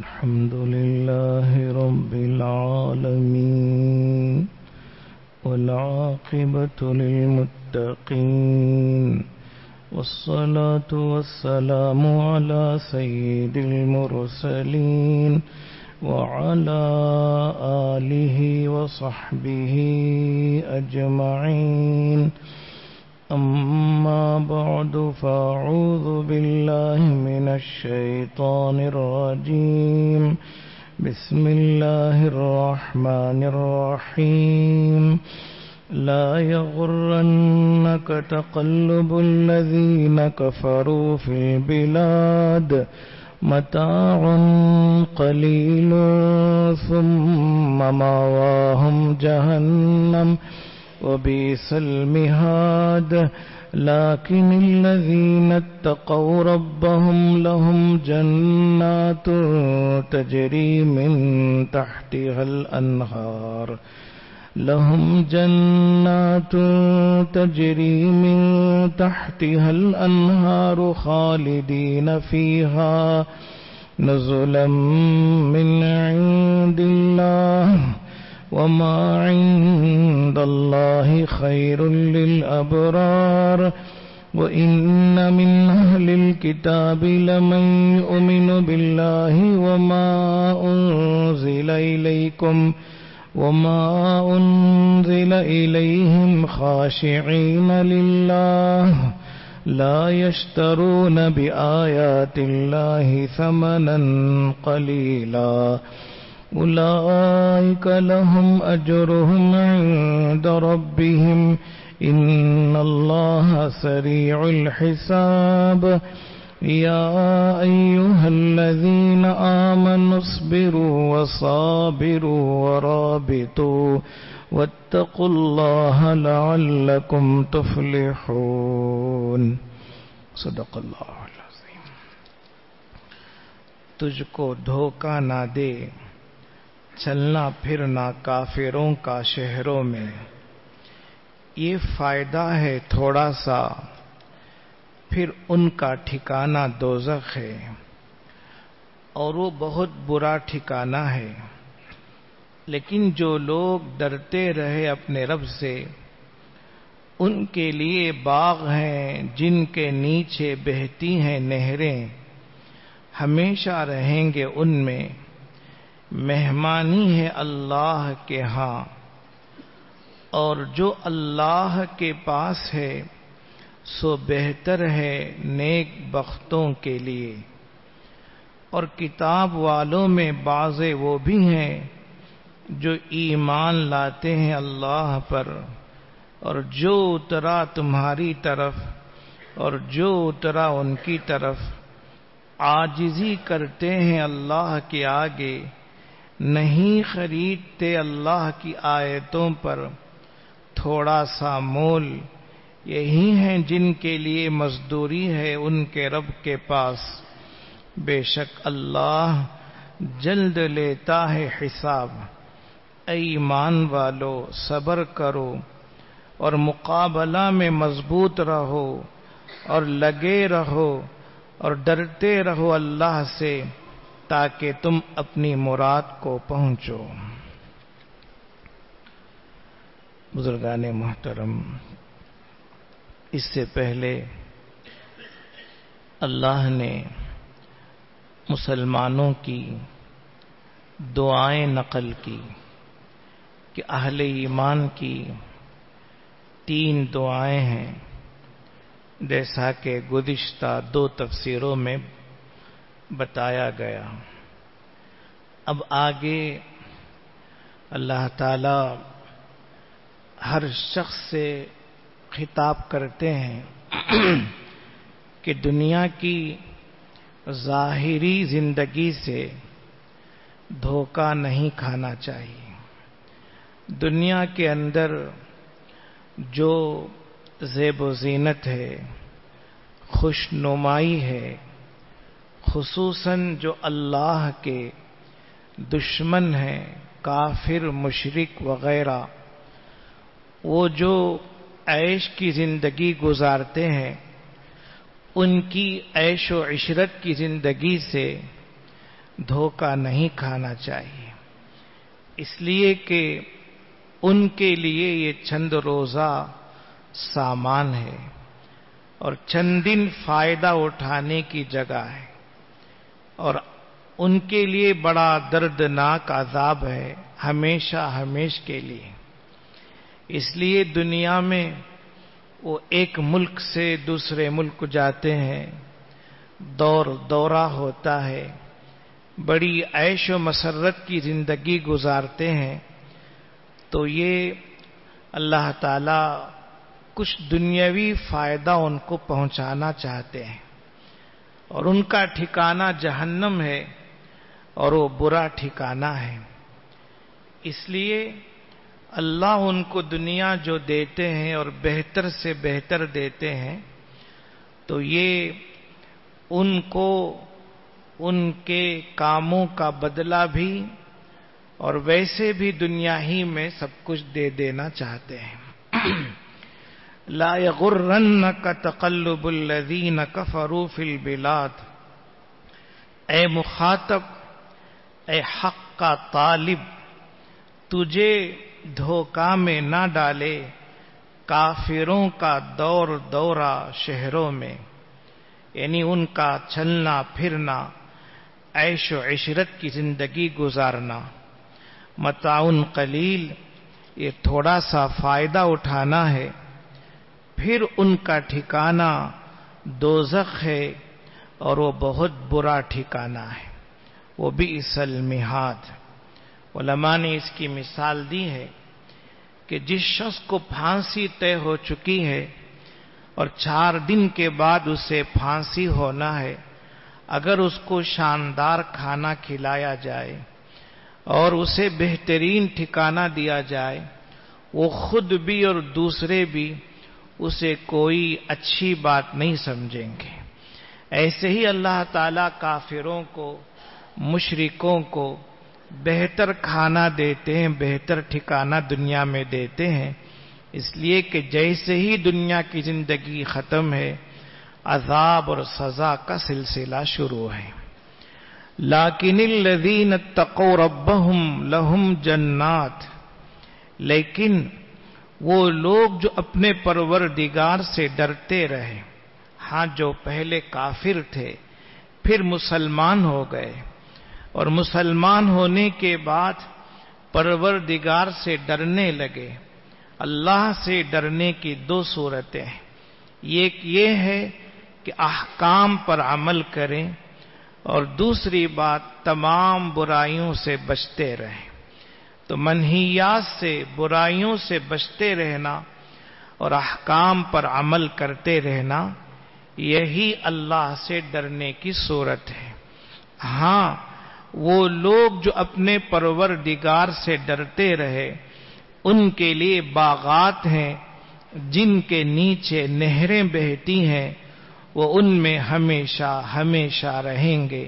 الحمد لله رب العالمين والعاقبة للمتقين والصلاة والسلام على سيد المرسلين وعلى آله وصحبه أجمعين أما بعد فأعوذ بالله من الشيطان الرجيم بسم الله الرحمن الرحيم لا يغرنك تقلب الذين كفروا في البلاد متاع قليل ثم مأواهم جهنم وبئس المهاد لكن الذين اتقوا ربهم لهم جنات تجري من تحتها الأنهار خالدين فيها نزلا من عند الله وما عند الله خير للأبرار وإن من أهل الكتاب لمن يؤمن بالله وما أنزل إليهم خاشعين لله لا يشترون بآيات الله ثمنا قليلا أولئك لهم أجرهم عند ربهم إن الله سريع الحساب يا أيها الذين آمنوا اصبروا وصابروا ورابطوا واتقوا الله لعلكم تفلحون صدق اللہ العظیم۔ تجھ کو دھوکہ نہ دے چلنا پھرنا کافروں کا شہروں میں، یہ فائدہ ہے تھوڑا سا، پھر ان کا ٹھکانہ دوزخ ہے اور وہ بہت برا ٹھکانہ ہے۔ لیکن جو لوگ ڈرتے رہے اپنے رب سے، ان کے لیے باغ ہیں جن کے نیچے بہتی ہیں نہریں، ہمیشہ رہیں گے ان میں، مہمانی ہے اللہ کے ہاں، اور جو اللہ کے پاس ہے سو بہتر ہے نیک بختوں کے لیے۔ اور کتاب والوں میں بعض وہ بھی ہیں جو ایمان لاتے ہیں اللہ پر، اور جو اترا تمہاری طرف اور جو اترا ان کی طرف، عاجزی کرتے ہیں اللہ کے آگے، نہیں خریدتے اللہ کی آیتوں پر تھوڑا سا مول، یہی ہیں جن کے لیے مزدوری ہے ان کے رب کے پاس، بے شک اللہ جلد لیتا ہے حساب۔ اے ایمان والو صبر کرو اور مقابلہ میں مضبوط رہو اور لگے رہو اور ڈرتے رہو اللہ سے تاکہ تم اپنی مراد کو پہنچو۔ بزرگان محترم، اس سے پہلے اللہ نے مسلمانوں کی دعائیں نقل کی کہ اہل ایمان کی 3 دعائیں ہیں، جیسا کہ گزشتہ 2 تفسیروں میں بتایا گیا۔ اب آگے اللہ تعالی ہر شخص سے خطاب کرتے ہیں کہ دنیا کی ظاہری زندگی سے دھوکہ نہیں کھانا چاہیے۔ دنیا کے اندر جو زیب و زینت ہے، خوش نمائی ہے، خصوصاً جو اللہ کے دشمن ہیں، کافر مشرک وغیرہ، وہ جو عیش کی زندگی گزارتے ہیں، ان کی عیش و عشرت کی زندگی سے دھوکہ نہیں کھانا چاہیے، اس لیے کہ ان کے لیے یہ چند روزہ سامان ہے اور چند دن فائدہ اٹھانے کی جگہ ہے، اور ان کے لیے بڑا دردناک عذاب ہے ہمیشہ کے لیے۔ اس لیے دنیا میں وہ ایک ملک سے دوسرے ملک جاتے ہیں، دورہ ہوتا ہے، بڑی عیش و مسرت کی زندگی گزارتے ہیں، تو یہ اللہ تعالی کچھ دنیاوی فائدہ ان کو پہنچانا چاہتے ہیں، اور ان کا ٹھکانہ جہنم ہے، اور وہ برا ٹھکانہ ہے۔ اس لیے اللہ ان کو دنیا جو دیتے ہیں اور بہتر سے بہتر دیتے ہیں، تو یہ ان کو ان کے کاموں کا بدلہ بھی اور ویسے بھی دنیا ہی میں سب کچھ دے دینا چاہتے ہیں۔ لا یغرنک تقلب الذین کفروا فی البلاد، اے مخاطب، اے حق کا طالب، تجھے دھوکہ میں نہ ڈالے کافروں کا دورہ شہروں میں، یعنی ان کا چلنا پھرنا، عیش و عشرت کی زندگی گزارنا، متاع قلیل، یہ تھوڑا سا فائدہ اٹھانا ہے، پھر ان کا ٹھکانہ دوزخ ہے، اور وہ بہت برا ٹھکانہ ہے، وہ بئس المہاد۔ علماء نے اس کی مثال دی ہے کہ جس شخص کو پھانسی طے ہو چکی ہے اور 4 دن کے بعد اسے پھانسی ہونا ہے، اگر اس کو شاندار کھانا کھلایا جائے اور اسے بہترین ٹھکانہ دیا جائے، وہ خود بھی اور دوسرے بھی اسے کوئی اچھی بات نہیں سمجھیں گے۔ ایسے ہی اللہ تعالیٰ کافروں کو، مشرکوں کو بہتر کھانا دیتے ہیں، بہتر ٹھکانہ دنیا میں دیتے ہیں، اس لیے کہ جیسے ہی دنیا کی زندگی ختم ہے، عذاب اور سزا کا سلسلہ شروع ہے۔ لیکن الذین اتقوا ربهم لهم جنات، لیکن وہ لوگ جو اپنے پروردگار سے ڈرتے رہے، ہاں جو پہلے کافر تھے پھر مسلمان ہو گئے، اور مسلمان ہونے کے بعد پروردگار سے ڈرنے لگے۔ اللہ سے ڈرنے کی 2 صورتیں ہیں، ایک یہ ہے کہ احکام پر عمل کریں، اور دوسری بات تمام برائیوں سے بچتے رہیں۔ تو منہیات سے، برائیوں سے بچتے رہنا اور احکام پر عمل کرتے رہنا، یہی اللہ سے ڈرنے کی صورت ہے۔ ہاں وہ لوگ جو اپنے پروردگار سے ڈرتے رہے، ان کے لیے باغات ہیں جن کے نیچے نہریں بہتی ہیں، وہ ان میں ہمیشہ رہیں گے۔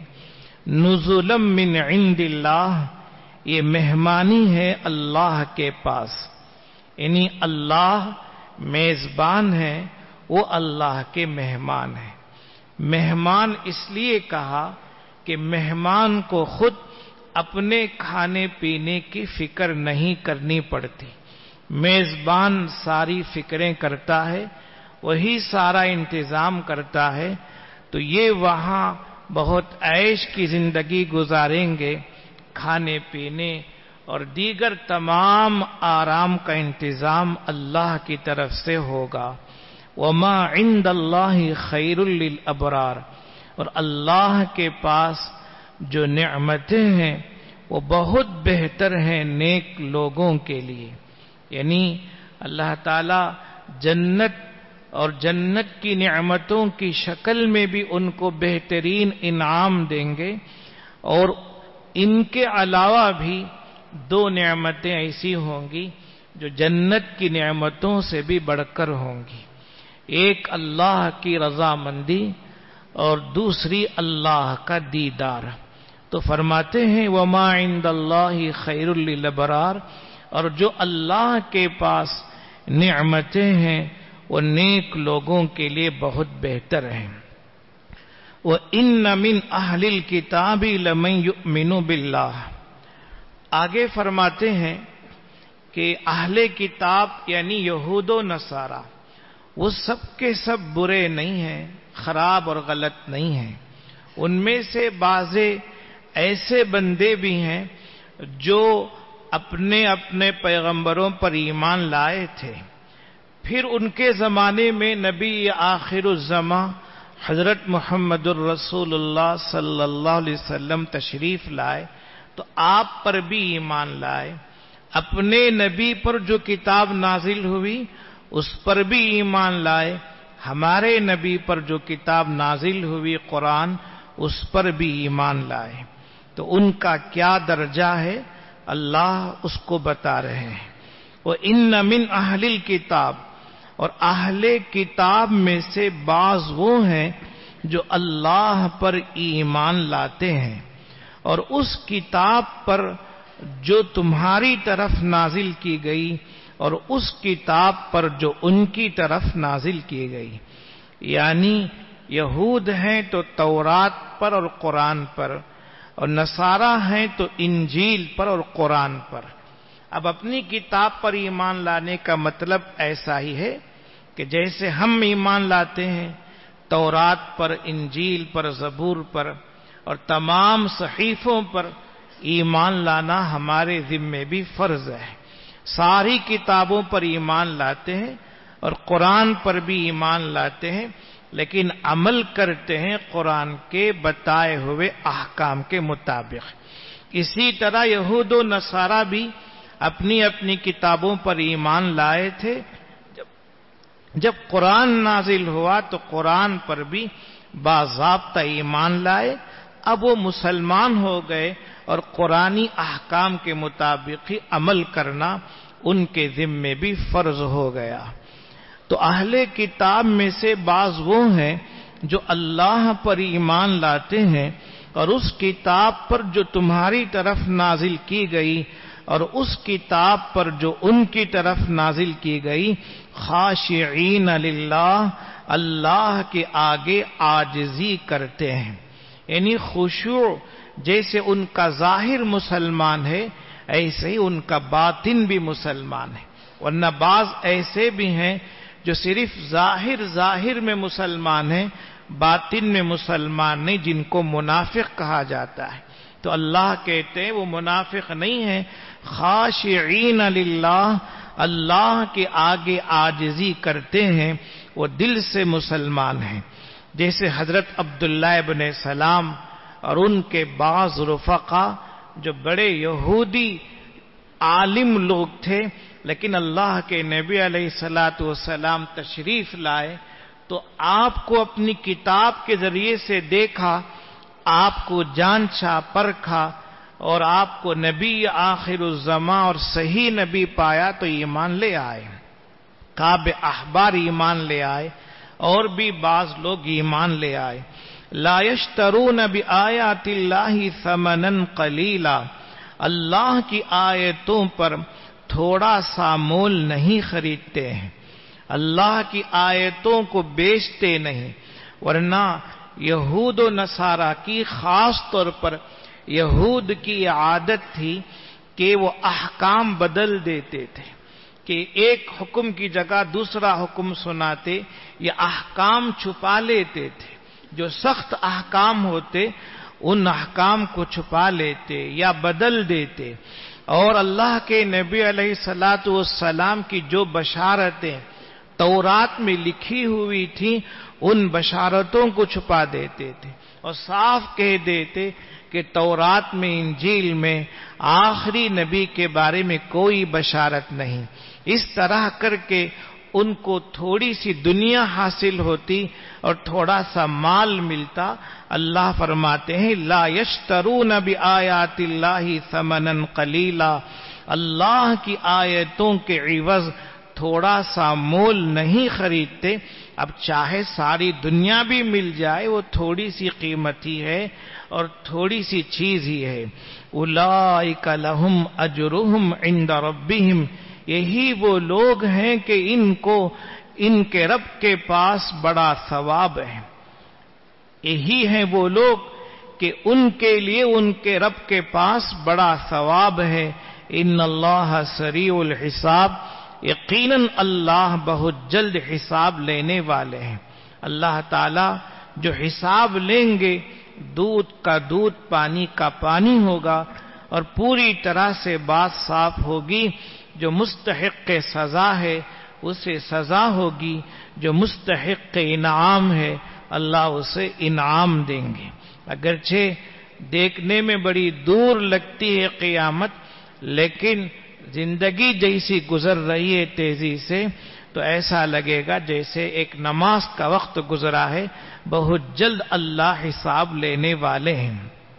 نزلا من عند اللہ، یہ مہمانی ہے اللہ کے پاس، یعنی اللہ میزبان ہے، وہ اللہ کے مہمان ہیں۔ مہمان اس لیے کہا کہ مہمان کو خود اپنے کھانے پینے کی فکر نہیں کرنی پڑتی، میزبان ساری فکریں کرتا ہے، وہی سارا انتظام کرتا ہے، تو یہ وہاں بہت عیش کی زندگی گزاریں گے، کھانے پینے اور دیگر تمام آرام کا انتظام اللہ کی طرف سے ہوگا۔ وما عند اللہ خیر للابرار، اور اللہ کے پاس جو نعمتیں ہیں وہ بہت بہتر ہیں نیک لوگوں کے لیے، یعنی اللہ تعالی جنت اور جنت کی نعمتوں کی شکل میں بھی ان کو بہترین انعام دیں گے، اور ان کے علاوہ بھی 2 نعمتیں ایسی ہوں گی جو جنت کی نعمتوں سے بھی بڑھ کر ہوں گی، ایک اللہ کی رضامندی اور دوسری اللہ کا دیدار۔ تو فرماتے ہیں وما عند اللہ خیر للابرار، اور جو اللہ کے پاس نعمتیں ہیں وہ نیک لوگوں کے لیے بہت بہتر ہیں۔ وَإِنَّ مِنْ أَهْلِ الْكِتَابِ لَمَنْ يُؤْمِنُ بِاللَّهِ۔ آگے فرماتے ہیں کہ اہل کتاب یعنی یہود و نصارہ وہ سب کے سب برے نہیں ہیں، خراب اور غلط نہیں ہیں، ان میں سے بعض ایسے بندے بھی ہیں جو اپنے اپنے پیغمبروں پر ایمان لائے تھے، پھر ان کے زمانے میں نبی آخر الزماں حضرت محمد الرسول اللہ صلی اللہ علیہ وسلم تشریف لائے تو آپ پر بھی ایمان لائے، اپنے نبی پر جو کتاب نازل ہوئی اس پر بھی ایمان لائے، ہمارے نبی پر جو کتاب نازل ہوئی قرآن اس پر بھی ایمان لائے، تو ان کا کیا درجہ ہے اللہ اس کو بتا رہے ہیں۔ وَإِنَّ مِنْ أَهْلِ الْكِتَابِ، اور اہل کتاب میں سے بعض وہ ہیں جو اللہ پر ایمان لاتے ہیں اور اس کتاب پر جو تمہاری طرف نازل کی گئی اور اس کتاب پر جو ان کی طرف نازل کی گئی، یعنی یہود ہیں تو تورات پر اور قرآن پر، اور نصارہ ہیں تو انجیل پر اور قرآن پر۔ اب اپنی کتاب پر ایمان لانے کا مطلب ایسا ہی ہے کہ جیسے ہم ایمان لاتے ہیں تورات پر، انجیل پر، زبور پر اور تمام صحیفوں پر، ایمان لانا ہمارے ذمے بھی فرض ہے۔ ساری کتابوں پر ایمان لاتے ہیں اور قرآن پر بھی ایمان لاتے ہیں، لیکن عمل کرتے ہیں قرآن کے بتائے ہوئے احکام کے مطابق۔ اسی طرح یہود و نصارہ بھی اپنی اپنی کتابوں پر ایمان لائے تھے، جب قرآن نازل ہوا تو قرآن پر بھی باضابطہ ایمان لائے، اب وہ مسلمان ہو گئے اور قرآنی احکام کے مطابق ہی عمل کرنا ان کے ذمے بھی فرض ہو گیا۔ تو اہل کتاب میں سے بعض وہ ہیں جو اللہ پر ایمان لاتے ہیں اور اس کتاب پر جو تمہاری طرف نازل کی گئی اور اس کتاب پر جو ان کی طرف نازل کی گئی، خاشعین للہ، اللہ کے آگے عاجزی کرتے ہیں، یعنی خشوع جیسے ان کا ظاہر مسلمان ہے ایسے ہی ان کا باطن بھی مسلمان ہے، ورنہ بعض ایسے بھی ہیں جو صرف ظاہر میں مسلمان ہیں، باطن میں مسلمان نہیں، جن کو منافق کہا جاتا ہے۔ تو اللہ کہتے ہیں وہ منافق نہیں ہیں، خاشعین للہ، اللہ کے آگے عاجزی کرتے ہیں، وہ دل سے مسلمان ہیں۔ جیسے حضرت عبداللہ ابن سلام اور ان کے بعض رفقا جو بڑے یہودی عالم لوگ تھے، لیکن اللہ کے نبی علیہ الصلوۃ والسلام تشریف لائے تو آپ کو اپنی کتاب کے ذریعے سے دیکھا، آپ کو جانچا پرکھا اور آپ کو نبی آخر الزماں اور صحیح نبی پایا تو ایمان لے آئے، کعب احبار ایمان لے آئے اور بھی بعض لوگ ایمان لے آئے۔ لا یشترون بآیات اللہ ثمنا قلیلا، اللہ کی آیتوں پر تھوڑا سا مول نہیں خریدتے ہیں، اللہ کی آیتوں کو بیچتے نہیں، ورنہ یہود و نصارہ کی خاص طور پر یہود کی عادت تھی کہ وہ احکام بدل دیتے تھے، کہ ایک حکم کی جگہ دوسرا حکم سناتے یا احکام چھپا لیتے تھے، جو سخت احکام ہوتے ان احکام کو چھپا لیتے یا بدل دیتے، اور اللہ کے نبی علیہ الصلوۃ والسلام کی جو بشارتیں تورات میں لکھی ہوئی تھیں ان بشارتوں کو چھپا دیتے تھے اور صاف کہہ دیتے کہ تورات میں، انجیل میں آخری نبی کے بارے میں کوئی بشارت نہیں۔ اس طرح کر کے ان کو تھوڑی سی دنیا حاصل ہوتی اور تھوڑا سا مال ملتا۔ اللہ فرماتے ہیں لا یشترون بآیات اللہ ثمنا قلیلا، اللہ کی آیتوں کے عوض تھوڑا سا مول نہیں خریدتے۔ اب چاہے ساری دنیا بھی مل جائے وہ تھوڑی سی قیمت ہی ہے اور تھوڑی سی چیز ہی ہے۔ اولئک لہم اجرہم عند ربہم، یہی وہ لوگ ہیں کہ ان کو ان کے رب کے پاس بڑا ثواب ہے۔ یہی ہیں وہ لوگ کہ ان کے لیے ان کے رب کے پاس بڑا ثواب ہے. ان اللہ سریع الحساب، یقیناً اللہ بہت جلد حساب لینے والے ہیں. اللہ تعالی جو حساب لیں گے دودھ کا دودھ پانی کا پانی ہوگا اور پوری طرح سے بات صاف ہوگی. جو مستحق سزا ہے اسے سزا ہوگی، جو مستحق انعام ہے اللہ اسے انعام دیں گے. اگرچہ دیکھنے میں بڑی دور لگتی ہے قیامت، لیکن زندگی جیسی گزر رہی ہے تیزی سے تو ایسا لگے گا جیسے ایک نماز کا وقت گزرا ہے. بہت جلد اللہ حساب لینے والے ہیں.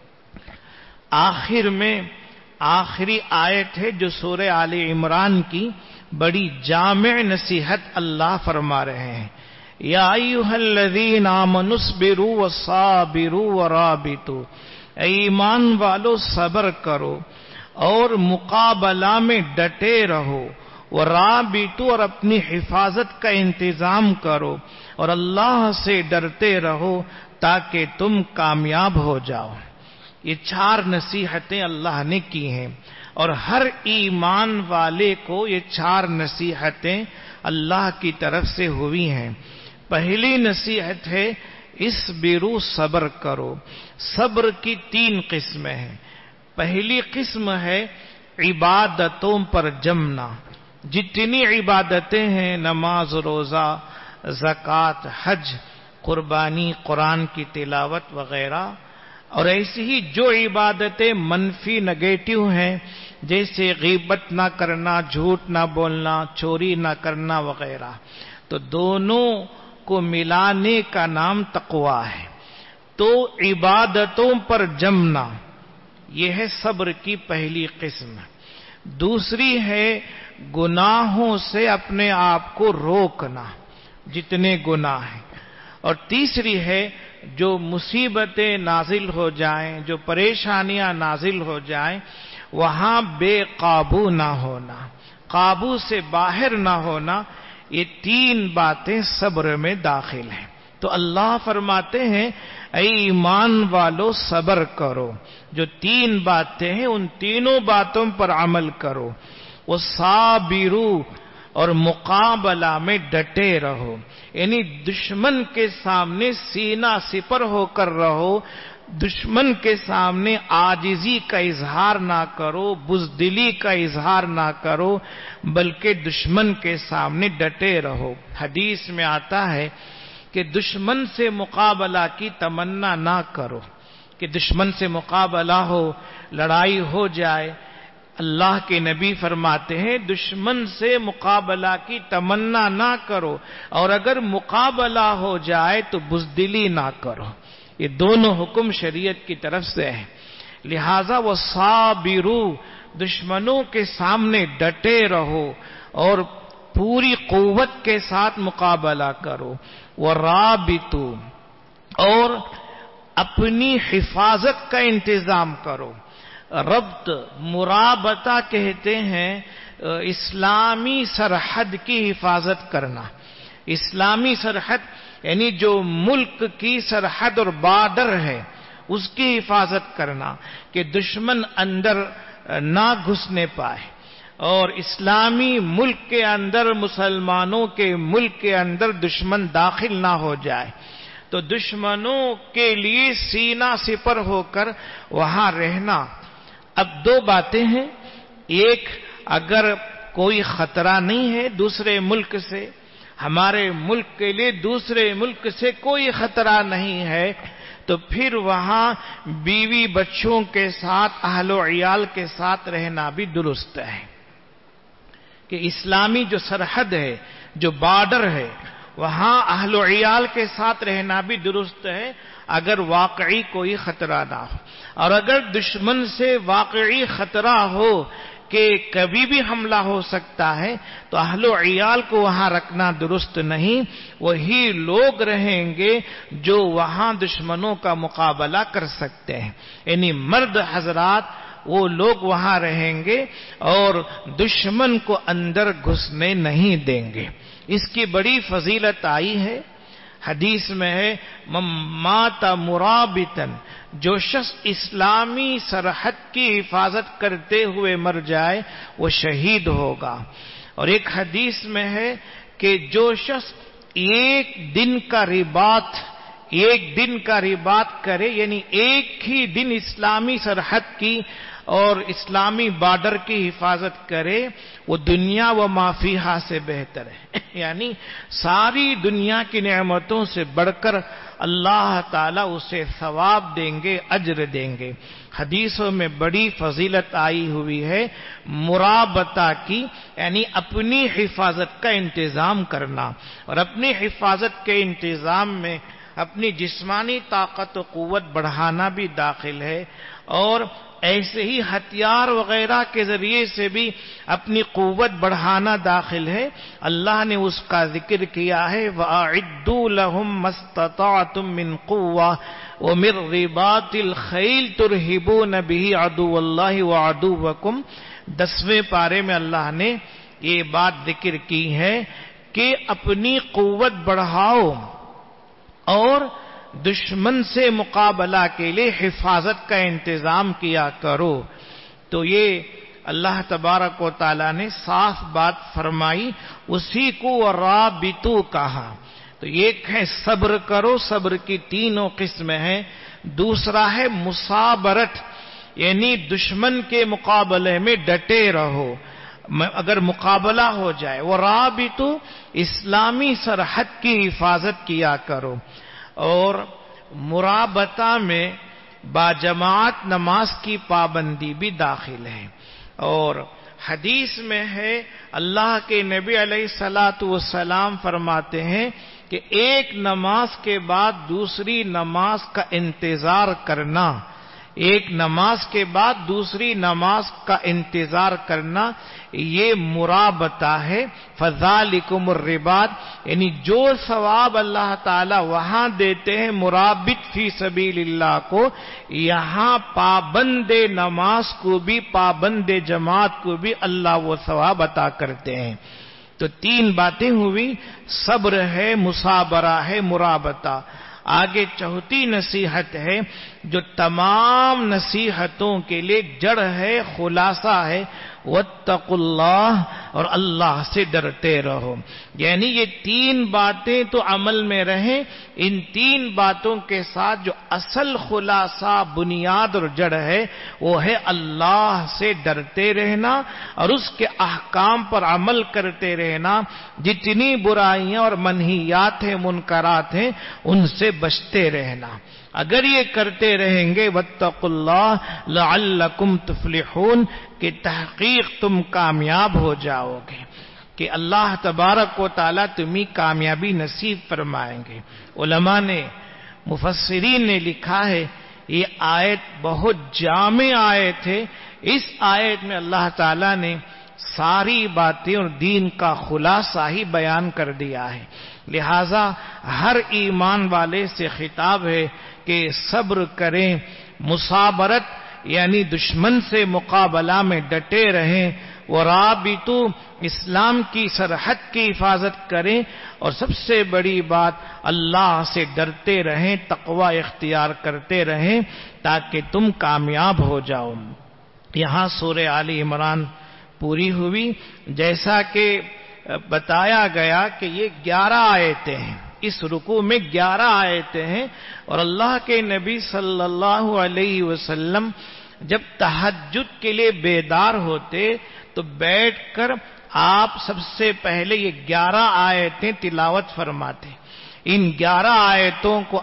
آخر میں آخری آیت ہے جو سورہ آل عمران کی بڑی جامع نصیحت اللہ فرما رہے ہیں. یا ایھا الذین آمنوا اصبروا وصابروا ورابطوا، اے ایمان والو صبر کرو اور مقابلہ میں ڈٹے رہو. ورابطوا، اور اپنی حفاظت کا انتظام کرو اور اللہ سے ڈرتے رہو تاکہ تم کامیاب ہو جاؤ. یہ 4 نصیحتیں اللہ نے کی ہیں اور ہر ایمان والے کو یہ 4 نصیحتیں اللہ کی طرف سے ہوئی ہیں. پہلی نصیحت ہے اصبروا، صبر کرو. صبر کی 3 قسمیں ہیں. پہلی قسم ہے عبادتوں پر جمنا. جتنی عبادتیں ہیں، نماز، روزہ، زکوٰۃ، حج، قربانی، قرآن کی تلاوت وغیرہ، اور ایسی ہی جو عبادتیں منفی نگیٹو ہیں جیسے غیبت نہ کرنا، جھوٹ نہ بولنا، چوری نہ کرنا وغیرہ، تو دونوں کو ملانے کا نام تقویٰ ہے. تو عبادتوں پر جمنا یہ ہے صبر کی پہلی قسم. دوسری ہے گناہوں سے اپنے آپ کو روکنا جتنے گناہ ہیں. اور تیسری ہے جو مصیبتیں نازل ہو جائیں، جو پریشانیاں نازل ہو جائیں، وہاں بے قابو نہ ہونا، قابو سے باہر نہ ہونا. یہ 3 باتیں صبر میں داخل ہیں. تو اللہ فرماتے ہیں اے ایمان والو صبر کرو. جو 3 باتیں ہیں ان تینوں باتوں پر عمل کرو. وصابروا، اور مقابلہ میں ڈٹے رہو، یعنی دشمن کے سامنے سینہ سپر ہو کر رہو. دشمن کے سامنے عاجزی کا اظہار نہ کرو، بزدلی کا اظہار نہ کرو، بلکہ دشمن کے سامنے ڈٹے رہو. حدیث میں آتا ہے کہ دشمن سے مقابلہ کی تمنا نہ کرو، کہ دشمن سے مقابلہ ہو، لڑائی ہو جائے. اللہ کے نبی فرماتے ہیں دشمن سے مقابلہ کی تمنا نہ کرو، اور اگر مقابلہ ہو جائے تو بزدلی نہ کرو. یہ دونوں حکم شریعت کی طرف سے ہیں. لہذا وصابروا، دشمنوں کے سامنے ڈٹے رہو اور پوری قوت کے ساتھ مقابلہ کرو. ورابطوا، اور اپنی حفاظت کا انتظام کرو. ربط، مرابطہ کہتے ہیں اسلامی سرحد کی حفاظت کرنا. اسلامی سرحد یعنی جو ملک کی سرحد اور بارڈر ہے اس کی حفاظت کرنا کہ دشمن اندر نہ گھسنے پائے، اور اسلامی ملک کے اندر، مسلمانوں کے ملک کے اندر دشمن داخل نہ ہو جائے. تو دشمنوں کے لیے سینہ سپر ہو کر وہاں رہنا. اب 2 باتیں ہیں. ایک، اگر کوئی خطرہ نہیں ہے دوسرے ملک سے، ہمارے ملک کے لیے دوسرے ملک سے کوئی خطرہ نہیں ہے، تو پھر وہاں بیوی بچوں کے ساتھ، اہل و عیال کے ساتھ رہنا بھی درست ہے. کہ اسلامی جو سرحد ہے، جو بارڈر ہے، وہاں اہل و عیال کے ساتھ رہنا بھی درست ہے اگر واقعی کوئی خطرہ نہ ہو. اور اگر دشمن سے واقعی خطرہ ہو کہ کبھی بھی حملہ ہو سکتا ہے تو اہل و عیال کو وہاں رکھنا درست نہیں. وہی لوگ رہیں گے جو وہاں دشمنوں کا مقابلہ کر سکتے ہیں، یعنی مرد حضرات وہ لوگ وہاں رہیں گے اور دشمن کو اندر گھسنے نہیں دیں گے. اس کی بڑی فضیلت آئی ہے. حدیث میں ہے مات مرابطن، جو شخص اسلامی سرحد کی حفاظت کرتے ہوئے مر جائے وہ شہید ہوگا۔ اور ایک حدیث میں ہے کہ جو شخص ایک دن کا رباط کرے، یعنی ایک ہی دن اسلامی سرحد کی اور اسلامی بارڈر کی حفاظت کرے، وہ دنیا و ما فیہا سے بہتر ہے۔ یعنی ساری دنیا کی نعمتوں سے بڑھ کر اللہ تعالیٰ اسے ثواب دیں گے، اجر دیں گے۔ حدیثوں میں بڑی فضیلت آئی ہوئی ہے مرابطہ کی، یعنی اپنی حفاظت کا انتظام کرنا، اور اپنی حفاظت کے انتظام میں اپنی جسمانی طاقت و قوت بڑھانا بھی داخل ہے، اور ایسے ہی ہتھیار وغیرہ کے ذریعے سے بھی اپنی قوت بڑھانا داخل ہے۔ اللہ نے اس کا ذکر کیا ہے وَأَعِدُّوا لَهُم مَّا اسْتَطَعْتُم مِّن قُوَّةٍ وَمِن رِّبَاطِ الْخَيْلِ تُرْهِبُونَ بِهِ عَدُوَّ اللَّهِ وَعَدُوَّكُمْ۔ 10ویں پارے میں اللہ نے یہ بات ذکر کی ہے کہ اپنی قوت بڑھاؤ اور دشمن سے مقابلہ کے لیے حفاظت کا انتظام کیا کرو۔ تو یہ اللہ تبارک و تعالیٰ نے صاف بات فرمائی، اسی کو رابطو کہا۔ تو ایک ہے صبر کرو، صبر کی تینوں قسمیں ہیں۔ دوسرا ہے مصابرت، یعنی دشمن کے مقابلے میں ڈٹے رہو اگر مقابلہ ہو جائے۔ وہ رابطو، اسلامی سرحد کی حفاظت کیا کرو۔ اور مرابطہ میں باجماعت نماز کی پابندی بھی داخل ہے۔ اور حدیث میں ہے اللہ کے نبی علیہ الصلاۃ والسلام فرماتے ہیں کہ ایک نماز کے بعد دوسری نماز کا انتظار کرنا، ایک نماز کے بعد دوسری نماز کا انتظار کرنا، یہ مرابطہ ہے۔ فذالکم الرباط، یعنی جو ثواب اللہ تعالی وہاں دیتے ہیں مرابط فی سبیل اللہ کو، یہاں پابند نماز کو بھی، پابند جماعت کو بھی اللہ وہ ثواب عطا کرتے ہیں۔ تو 3 باتیں ہوئی، صبر ہے، مصابرہ ہے، مرابطہ۔ آگے چوتھی نصیحت ہے جو تمام نصیحتوں کے لیے جڑ ہے، خلاصہ ہے، واتقوا اللہ، اور اللہ سے ڈرتے رہو۔ یعنی یہ 3 باتیں تو عمل میں رہیں، ان 3 باتوں کے ساتھ جو اصل خلاصہ، بنیاد اور جڑ ہے وہ ہے اللہ سے ڈرتے رہنا اور اس کے احکام پر عمل کرتے رہنا، جتنی برائیاں اور منہیات ہیں، منکرات ہیں، ان سے بچتے رہنا۔ اگر یہ کرتے رہیں گے واتقوا اللہ لعلکم تفلحون، کہ تحقیق تم کامیاب ہو جاؤ گے، کہ اللہ تبارک و تعالیٰ تمہیں کامیابی نصیب فرمائیں گے۔ علماء نے، مفسرین نے لکھا ہے یہ آیت بہت جامع آیت ہے۔ اس آیت میں اللہ تعالیٰ نے ساری باتیں اور دین کا خلاصہ ہی بیان کر دیا ہے، لہذا ہر ایمان والے سے خطاب ہے کہ صبر کریں، مصابرت یعنی دشمن سے مقابلہ میں ڈٹے رہیں، ورابطو اسلام کی سرحد کی حفاظت کریں، اور سب سے بڑی بات اللہ سے ڈرتے رہیں، تقوی اختیار کرتے رہیں تاکہ تم کامیاب ہو جاؤ۔ یہاں سورہ آل عمران پوری ہوئی، جیسا کہ بتایا گیا کہ یہ 11 آیتیں ہیں، اس رکوع میں 11 آیتیں ہیں، اور اللہ کے نبی صلی اللہ علیہ وسلم جب تہجد کے لیے بیدار ہوتے تو بیٹھ کر آپ سب سے پہلے یہ 11 آیتیں تلاوت فرماتے۔ ان 11 آیتوں کو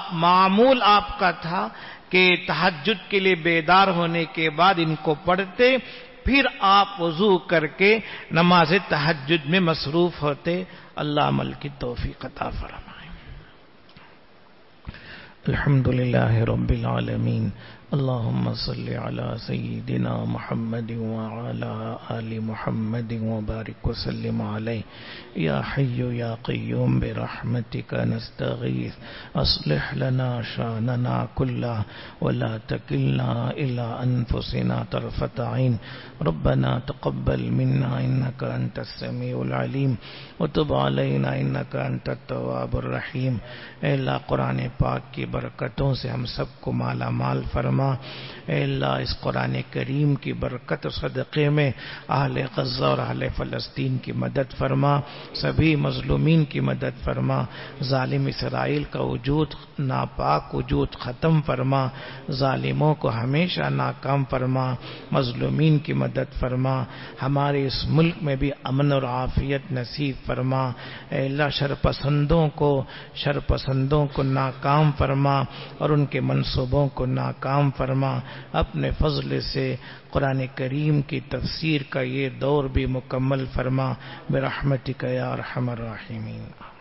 معمول آپ کا تھا کہ تہجد کے لیے بیدار ہونے کے بعد ان کو پڑھتے، پھر آپ وضو کر کے نماز تہجد میں مصروف ہوتے۔ اللہ عمل کی توفیق عطا فرمائے۔ الحمدللہ رب العالمین، اللهم صل على سيدنا محمد وعلى آل محمد وبارك وسلم عليه يا حي يا قيوم برحمتك نستغيث أصلح لنا شأننا كله ولا تكلنا إلى أنفسنا طرفة عين ربنا تقبل منا إنك أنت السميع العليم وتب علينا إنك أنت التواب الرحيم. اے اللہ قرآن پاک کی برکتوں سے ہم سب کو مالا مال فرما. اے اللہ اس قرآن کریم کی برکت و صدقے میں اہل غزہ اور اہل فلسطین کی مدد فرما, سبھی مظلومین کی مدد فرما, ظالم اسرائیل کا وجود ناپاک وجود ختم فرما, ظالموں کو ہمیشہ ناکام فرما, مظلومین کی مدد فرما, ہمارے اس ملک میں بھی امن اور عافیت نصیب فرما. اے اللہ شرپسندوں کو ناکام فرما اور ان کے منصوبوں کو ناکام فرما. اپنے فضل سے قرآن کریم کی تفسیر کا یہ دور بھی مکمل فرما برحمتک یا ارحم الراحمین.